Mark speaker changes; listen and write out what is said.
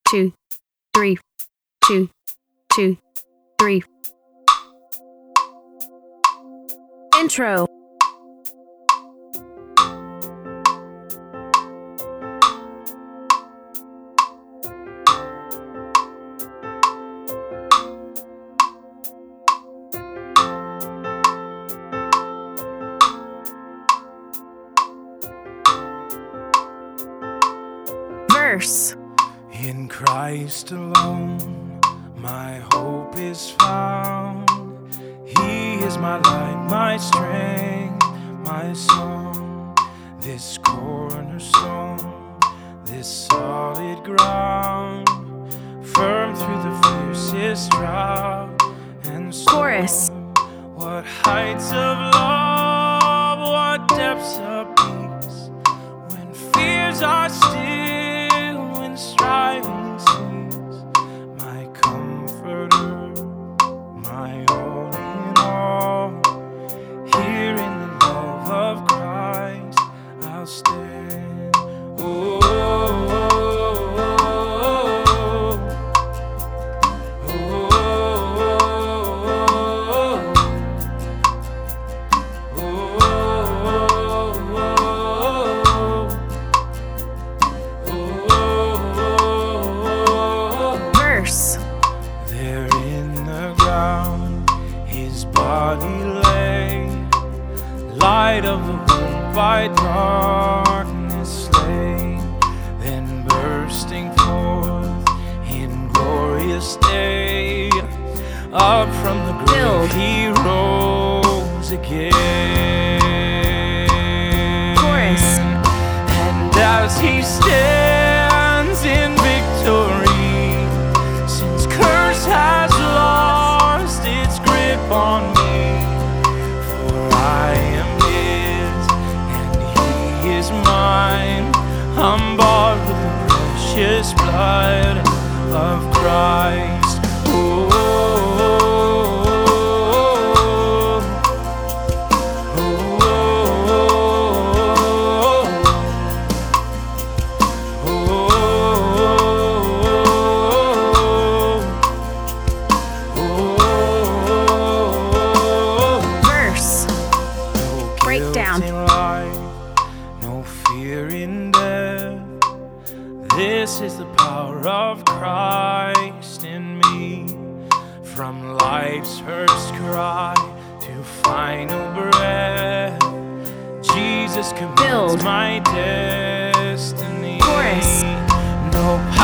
Speaker 1: 2, 3, 2, 2, 3. Intro. Verse.
Speaker 2: In Christ alone, my hope is found. He is my light, my strength, my song. This cornerstone, this solid ground, firm through the fiercest drought and storm.
Speaker 1: Chorus.
Speaker 2: What heights of love, what depths of peace, when fears are still, when striving cease. My comforter, my all in all, here in the love of Christ I'll stand. Oh, oh, oh, oh,
Speaker 1: Verse.
Speaker 2: there in the ground his body lay, light of the world by darkness slain, then bursting forth in glorious day, up from the grave he rose again.
Speaker 1: Chorus.
Speaker 2: And as he stands in victory, since curse has lost its grip on me, for I am his and he is mine. I'm bought with the precious blood of Christ. Oh,
Speaker 1: Breakdown.
Speaker 2: No fear in death. This is the power of Christ in me. From life's first cry to final breath, Jesus commands my destiny.
Speaker 1: Chorus.
Speaker 2: No